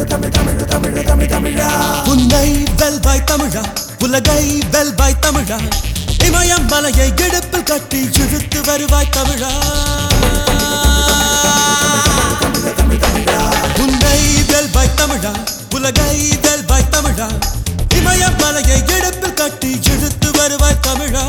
உன்னை வெல்வாய் தமிழா, உலகை வெல்வாய் தமிழா, இமயம் மலையை இடுப்பில் கட்டி இழுத்து வருவாய் தமிழா. உன்னை வெல்வாய் தமிழா, உலகை வெல்வாய் தமிழா, இமயம் மலையை இடுப்பில் கட்டி இழுத்து வருவாய் தமிழா.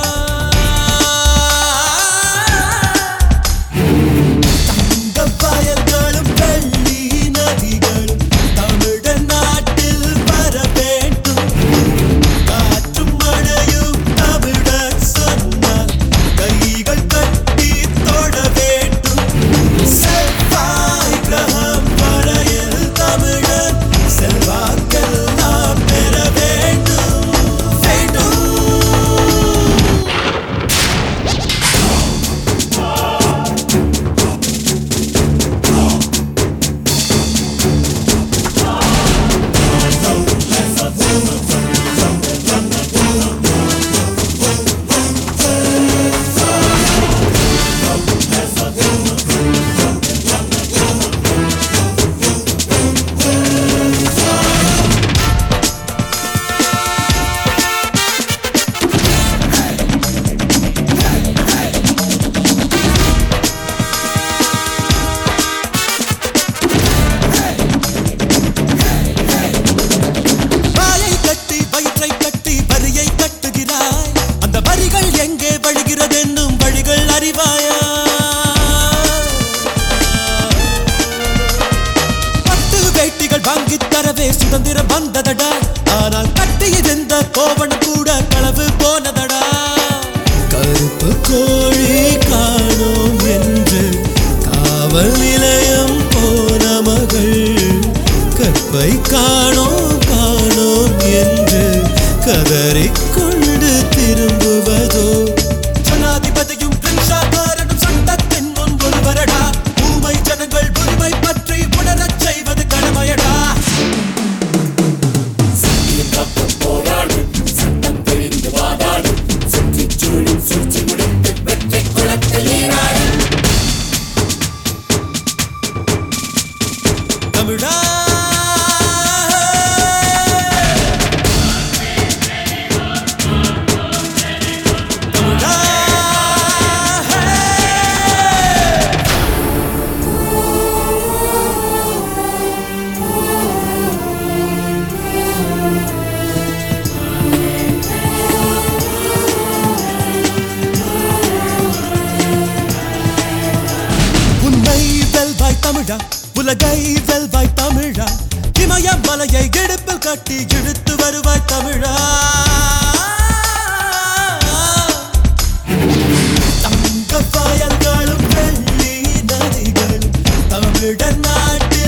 சுதந்திரம் வந்ததடா, ஆனால் கட்டியிருந்த கோவணம் கூட களவு போனதடா. கருப்பு கோழி காணோம் என்று காவல் நிலையம் போன மகள், கற்பை காணோம் காணோம் என்று கதறிக்கொண்டு திரும்புவதோ. ஜனாதிபதியும் பிரின்சாபாரனும் சட்டத்தின் முன் ஒருவரடா, ஊமை ஜனங்கள் உரிமை பற்றி உணரச் செய்வது கடமையடா. தமிழா தமிழா, உலகை வெல்வாய் தமிழா, இமயம் மலையை இடுப்பில் கட்டி இழுத்து வருவாய் தமிழா. தங்க வயல்களும் வெள்ளி நதிகளும் தமிழர் நாட்டில்